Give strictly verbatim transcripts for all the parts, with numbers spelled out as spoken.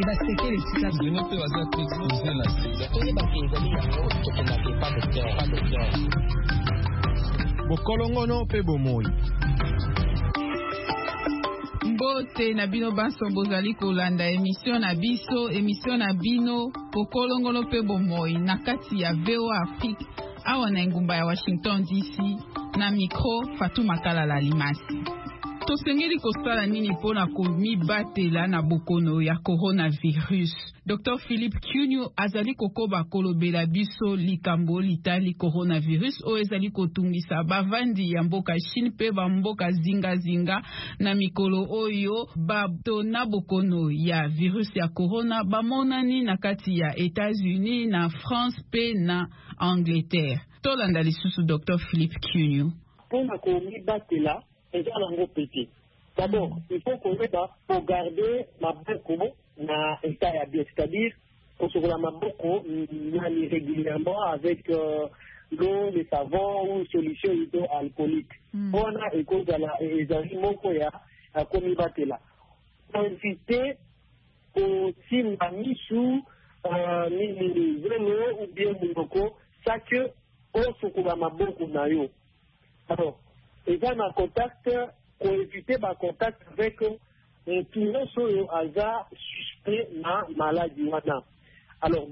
baseke lesika zone pe baza exposé na sida oye bakezali yango tokendake pa docteur pa docteur bokolongono pe bomoi. Mbote na bino banso bozali kolanda émission na biso émission na bino bokolongono pe bomoi na kati ya V O A Afrique awa na ngumba ya Washington D C na micro Fatou Makalala Limasi. Tosengeli kosala nini pona komibatela na bokono ya coronavirus. Docteur Philippe Kyunyu azali kokoba kolobela biso likambo litali coronavirus o ezali kotungisa bavandi ya mboka Chine pe ba mboka zinga zinga na mikolo oyo bato na bokono ya virus ya corona bamonani na kati ya États-Unis na France pe na Angleterre. Tolanda lisusu Docteur Philippe Kyunyu. Pona komibatela d'abord, il faut qu'on ait pour garder ma boko na état ya bien, c'est-à-dire qu'on se roule ma boko régulièrement avec euh, l'eau, le savon ou solution hydroalcoolique. On a école de la les aliments qu'on a à combattre là. Pour éviter aussi ma mise sous ni ni zéro ou bien boko, ça que on se roule ma boko na yo. Alors et dans un contact, pour éviter un contact avec un client sur le hasard suspect na maladie. Alors,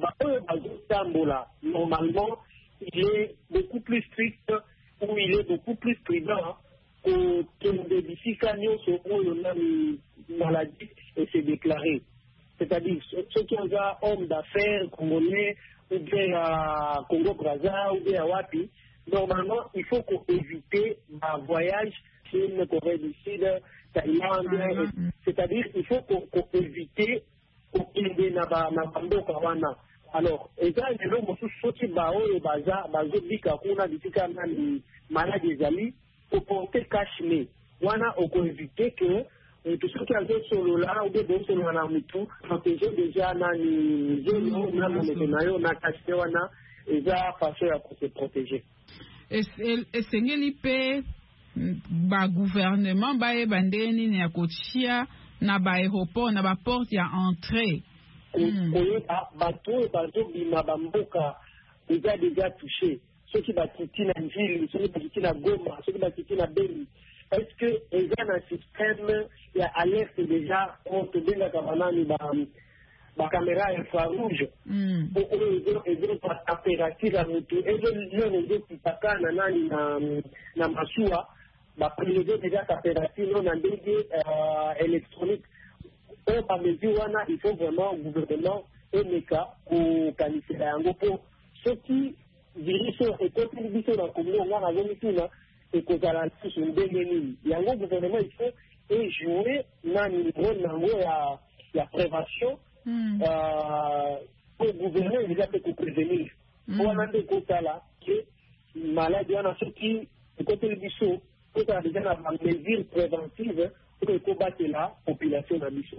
normalement, il est beaucoup plus strict ou il est beaucoup plus prudent que des difficultés sur une maladie et se déclarer. C'est-à-dire, ceux qui ont un homme d'affaires congolais ou bien à Congo-Brazza ou bien à Wapi, normalement, il faut qu'on évite un voyage Chine, Corée du Sud, Thaïlande, mm-hmm. C'est-à-dire il faut qu'on qu évite qu'on ait na bando kawana. Alors, et ça, les gens sont sortis bao et baza, bazo bika kuna bika na maladie zali pour porter cache-nez. Wana on peut éviter que tout ce qui a été solo là ou des bons solo na mitu protéger déjà na ni zone na na na cache-nez wana et ça façon à se protéger. Esengeli pe ba gouvernement ba e bandeni na kochia na ba aéroport na ba porte ya entrée oyo bato bato bima bamboka déjà déjà touché ceux qui batiti na ville ceux qui batiti na Goma ceux qui batiti na Beni est-ce que ils ont un système ya alerte déjà contre benga kabanani ba ba caméra infrarouge pour aider par température à moto et le les qui paka na nani na na masua ba prélever déjà température non en dédié électronique au par mesure wana il faut vraiment au gouvernement et meka au qualifier yango pour ceux qui dirigent et contribuent dans communauté on a raison tuna et que ça la touche une déni yango gouvernement il faut et jouer na niveau nango ya ya prévention. Mm. Euh, pour gouverner, il a fait prévenir. Pour en aller comme ça là, que maladie on a ceux qui, de côté du bichot, pour ça déjà la mesure préventive pour combattre la population de bichot.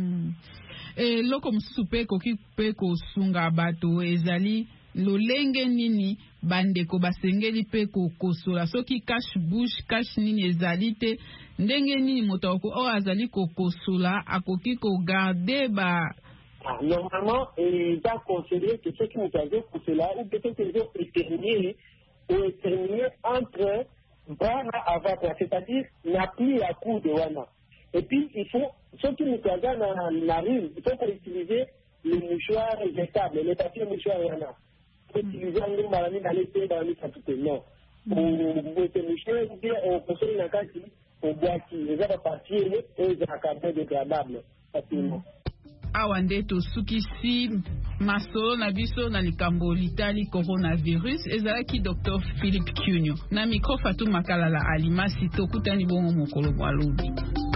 Et là comme soupe koki pe ko sunga bato ezali lolenge nini bandeko basengeli pe ko kosola soki cache bouche cache nini ezali te ndenge nini moto o azali ko kosola akoki ko garder ba. Normalement, il va conseiller que ceux qui nous avaient pour cela, ou peut-être qu'ils ont éternué, ou éternué entre Wana avant, c'est-à-dire n'a plus la cour de Wana. Et puis, il faut, ceux qui nous avaient dans la rue, il faut utiliser les mouchoirs jetables, les papiers mouchoirs Wana. Il faut utiliser un malami dans les pays, dans les capitaux. Non. Pour ces mouchoirs, ou bien on conseille la carte, on boit qui, les autres papiers, et ils ont un carton dégradable, facilement. Awande to sukisi masolo na biso na likambo litali coronavirus ezalaki Docteur Philippe Kyunyu na micro Fatou Makalala Alimasi tokutani bongo mokolo bwa lobi.